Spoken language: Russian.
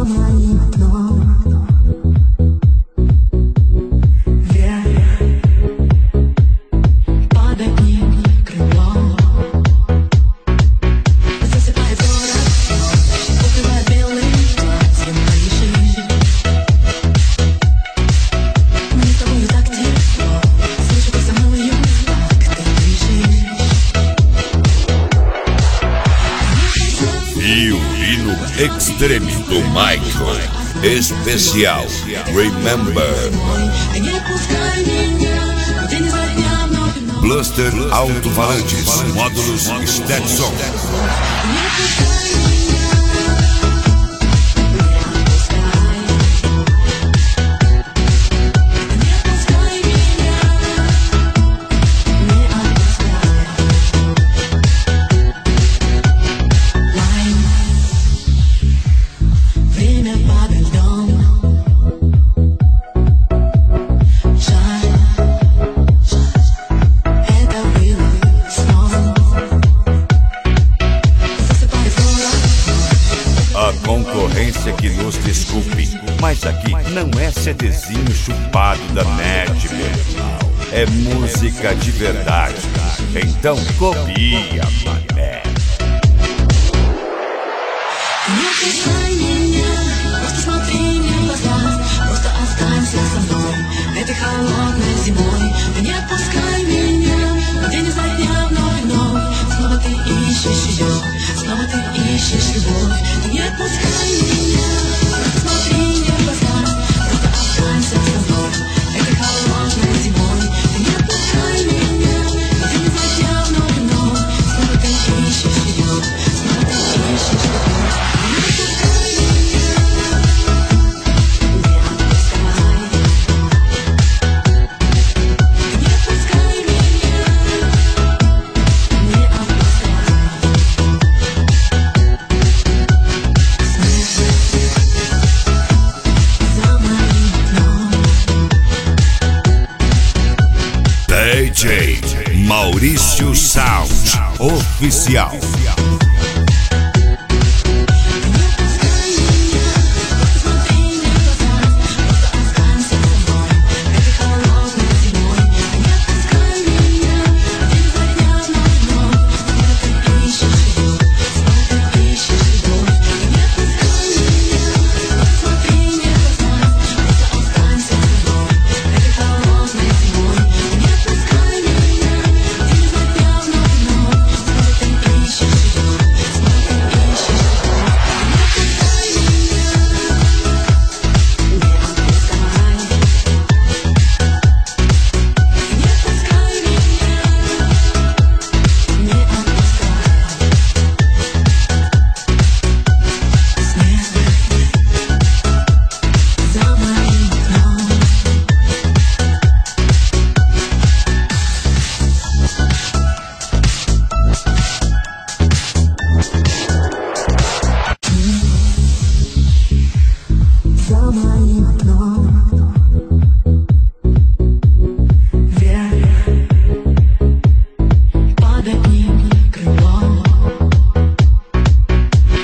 моим окном. Под одним крылом засыпает город, укрывает белым платьем крыши. Мне с тобою так тепло, слышу, как со мною так ты дышишь. Violino Extreme do Michael. Especial Remember. Bluster Alto-Falantes, módulos Stetson. Время подо льдом. Жаль, это было сном. Засыпает город. A concorrência que nos desculpe, mas aqui não é CDzinho chupado da net, pessoal. É música de verdade. Então copia, mané. Не отпускай меня, просто смотри мне в глаза, просто останься со мной этой холодной зимой. Ты не отпускай меня, день изо дня вновь и вновь. Снова ты ищешь ее, снова ты ищешь любовь. Ты не отпускай меня, просто смотри мне в глаза, просто останься со мной этой холодной зимой. Ты не отпускай меня, день изо дня вновь и вновь. Снова ты ищешь ее, снова ты ищешь любовь. DJ Maurício Sound Oficial. За моим окном.